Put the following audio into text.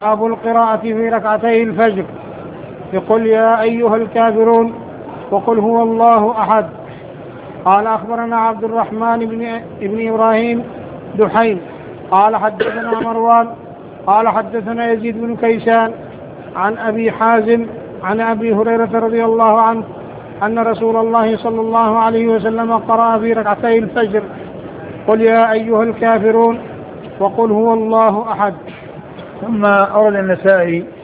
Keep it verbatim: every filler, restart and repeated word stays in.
باب القراءة في ركعتي الفجر بقل يا أيها الكافرون وقل هو الله أحد. قال أخبرنا عبد الرحمن بن, بن إبراهيم دحيم قال حدثنا مروان قال حدثنا يزيد بن كيسان عن أبي حازم عن أبي هريرة رضي الله عنه أن رسول الله صلى الله عليه وسلم قرأ في ركعتي الفجر قل يا أيها الكافرون وقل هو الله أحد. ثم أورد النسائي